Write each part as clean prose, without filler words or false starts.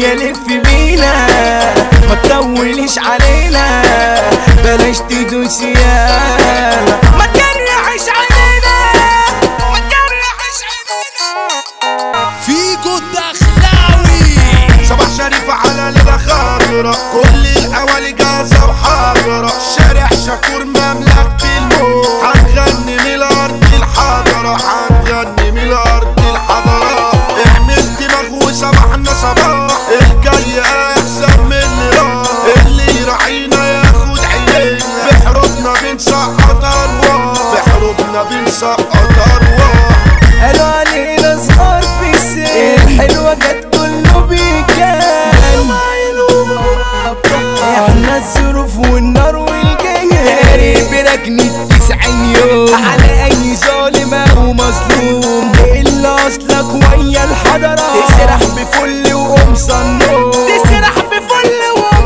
الدنيا لف بينا، ما تطوليش علينا، بلاش تدوس يالا، ما تجرحش علينا، ما تجرحش علينا. فيكو الدخلاوي صباح شريف على ليلة خضرا، كل الأوالي جاهزة وحاضرة، شارع شكور مملكة الموت، هنغني من الأرض الحضرة، هنغني من الأرض الحضرة. اعمل دماغ وسبحنا صباح، الجاي أحسن من اللي راح، اللي يراعينا ياخد عينينا، في حروبنا بنسقط أرواح، في حروبنا بنسقط أرواح. قالوا علينا صغار في السن، الحلوة جت كله بيكان، احنا الظروف والنار والجنان، بركنة 90 يوم على اي ظالم او مظلوم، الا اصلك ويا الحضرة، تسرح بفل وقمصنون، تسرح بفل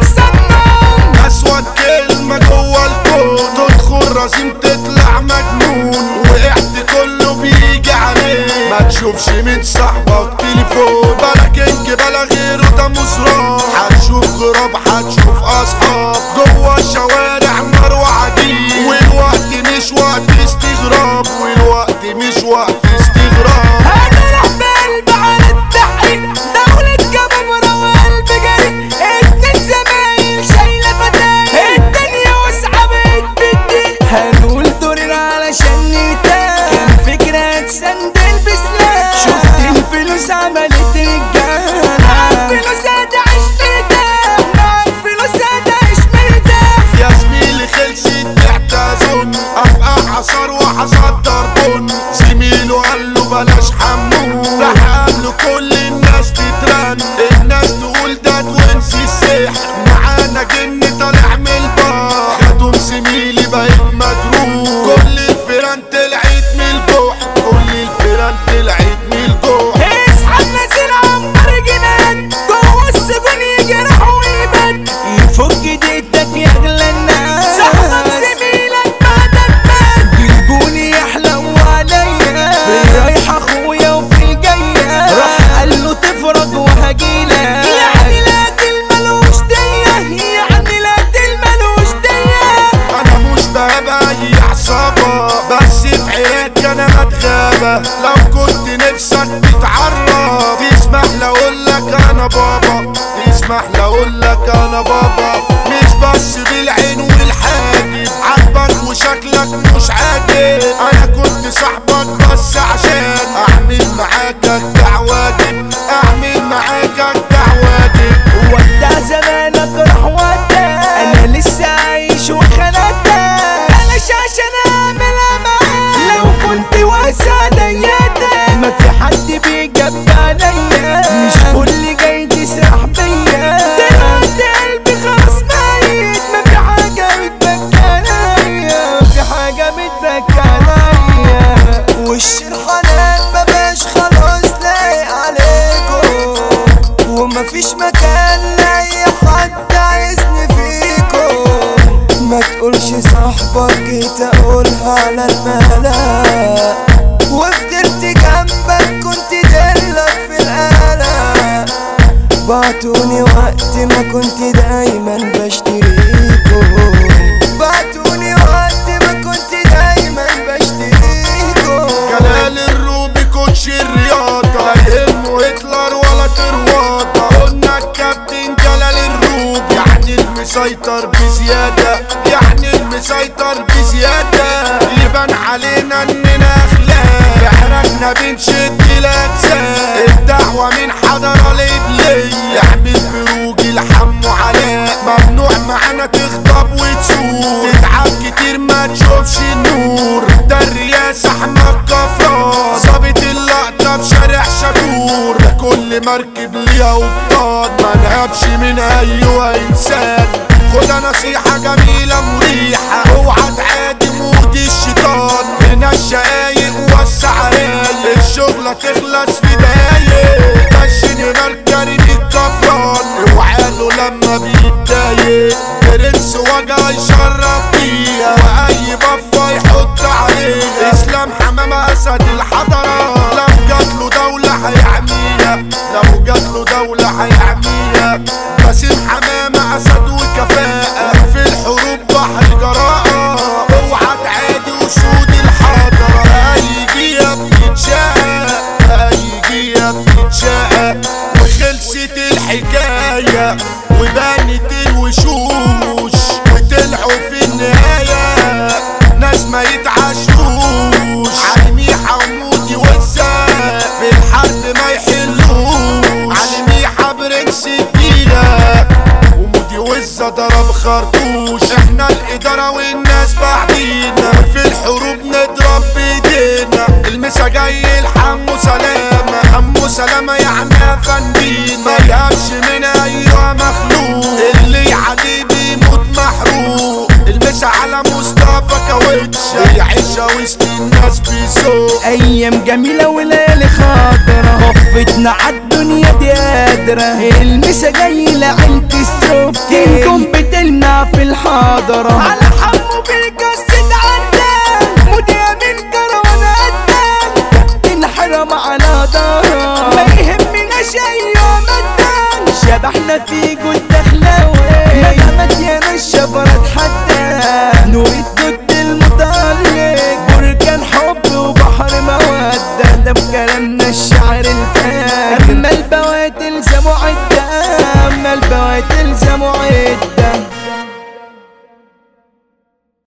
وقمصنون. أسود كلمة جوه الكون، تدخل رزيم تطلع مجنون، وقعت كله بيجي عليك، ما تشوفش من صاحبك تليفون، بلا كينج بلا غيره ده مزرعة، هتشوف غراب هتشوف أصحاب، جوه الشوارع نار وعجيب، والوقت مش وقت استغراب، والوقت مش وقت استغراب. هنروح بقلب على التحريك، دولة جبابرة وقلب جريء، اتنين زمايل شايلة فتايل، الدنيا واسعة بقت بالدين، هنقول دورنا علشان نرتاح، كان فكرة تسندل بسلاح، شفت الفلوس عملت رجالة، معاك فلوس هتعيش مرتاح، معاك فلوس هتعيش مرتاح. يا زميلي خلصت تحت اظن، افقع عصار وهصدر بن، زميله قال له بلاش حمون، راح قال له كل الناس تترن، الناس تقول ده توينس السحر، معانا جن طالع من البحر، خدهم زميلي بقيت مجروح، كل الفيران طلعت من الجحر، كل الفيران طلعت من الجحر. اصحى نازل عنبر جنان، جوه السجون يجرح ويبان، يفك ديتك يغلى الناس، صاحبك زميلك بعدك مات، جلبوني يحلو عليا، في رايح اخويا وفي الجاية، راح قال له تفرج وهجيلك، يعني لا دل ملوش دية، يعني لا دل ملوش دية. انا مش بابا اي عصابة، بس في حياتك انا متغابة، لو كنت نفسك تتعرف تسمح لأقولك انا بابا، تسمح لأقولك انا بابا، مش بس بالعين والحاجب، عاجبك وشكلك مش عاجب، انا كنت صاحبك بس عشان اعمل معاك اجدع واجب، اعمل معاك اجدع واجب. ودع زمانك راح ودع، انا لسه عايش وخنقتك، بلاش عشان اعملها معاك، لو كنت واسع دياتك، ما في حد بيجب عليا، مش كل جاي تسرح بيا، دلوقتي قلبي خلاص ميت، ما في حاجة بتبكي عليا، ما في حاجة بتبكي عليا، وش الحنان مبقاش خلاص لايق عليكم، ومفيش مكان لاي حد عايزني فيكم، ما تقولش صاحبك جيت اقولها على الملا، وفضلت جنبك كنت دلك في القلق، بعتوني وقت ما كنت دايما بشتريكم، بعتوني وقت ما كنت دايما بشتريكم. جلال الروبي كوتش الرياضة، لا يهمه هتلر ولا ترواضة، قلنا الكابتن جلال الروبي، يعني المسيطر بزيادة، يعني المسيطر بزيادة، يبان علينا اننا اخلاق، بحركنا بنشد الاجزاء، الدعوة من حضرة لإبلية، يعمل بروج الحم وعلاء، ممنوع معانا تغضب وتسوق، تتعب كتير ما تشوفش النور، ده الرياسة احمد كفران، ظابط اللقطة في شارع شكور، ده كل مركب ليها وبطان، ما نهبش من ايوه انسان، خدها نصيحة جميلة مريحة، اوعى تعادي مود الشيطان، هنا الشقايق وسع رايق، الشغلة تخلص في دقايق، كشن مركرين الكفران، اوعاله لما بيتضايق، برنس وجع يشرف فيها، واي بفة يحط عليها، اسلام حمامة اسد الحضرة، لو جاتله دولة هيعميها، لو جاتله دولة هيعميها. باسم حمامة أسد وكفاءة في الحروب بحر جراءة اوعى تعادي وسود الحضرة هيجي يا بتتشاق هيجي يا بتتشاق وخلصت الحكاية وبانت الوشوش وطلعوا في النهاية ناس ما يتعشوش علميحة ومودي والزاق في الحرب ما يحلوش علميحة برنس الديلة ومودي والزا ضرب خرطوش احنا الإدارة والناس بعدينا في الحروب نضرب بايدينا المسا جاي الحمو سلامة حمو سلامة يعني افندينا ما يهبش من ايوه مخلوق اللي عليه بيموت محروق المسا على مصطفى كاوتشة العيشة وسط الناس بيسوق ايام جميلة وليالي خاطرة وقفتنا عالدنيا دي قادرة المسا جاي لعيلة السبكي كنكم بتلنا في الحاضرة على حب